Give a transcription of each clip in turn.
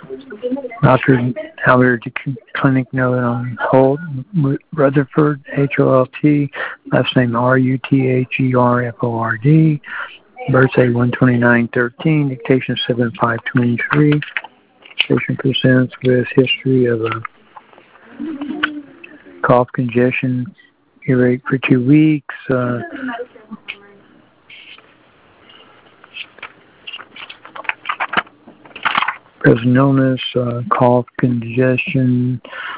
Dr. Albert Clinic note on Holt, Rutherford, Holt, last name Rutherford. Birthday 12913, dictation 7523. Patient presents with history of a cough, congestion, earache for 2 weeks. Present illness, cough, congestion,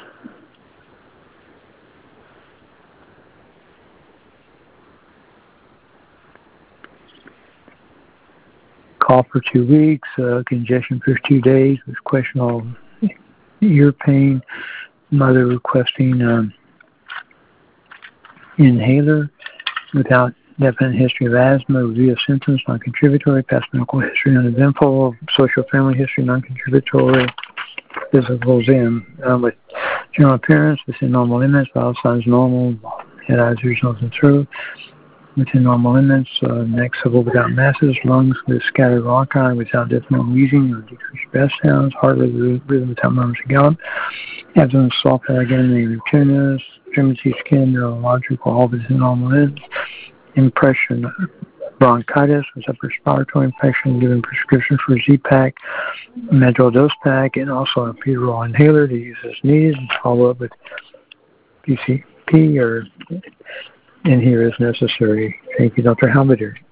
cough for 2 weeks, congestion for 2 days with questionable ear pain. Mother requesting inhaler without definite history of asthma, review of symptoms, non-contributory, past medical history, uneventful, social family history, non-contributory, physical exam with general appearance within normal limits, vital signs normal, head, eyes, ears, nose, and throat within normal limits, neck civil without masses, lungs with scattered rhonchi without deafening or wheezing or decreased breath sounds, heart rhythm without murmurs and gallop, abdomen soft, again, negative tunas, extremity skin, neurological, all within normal limits. Impression, bronchitis with upper respiratory infection, given prescription for Z-Pack, Medrol dose pack, and also a Albuterol inhaler to use as needed, and follow up with PCP or in here as necessary. Thank you, Dr. Halberdier.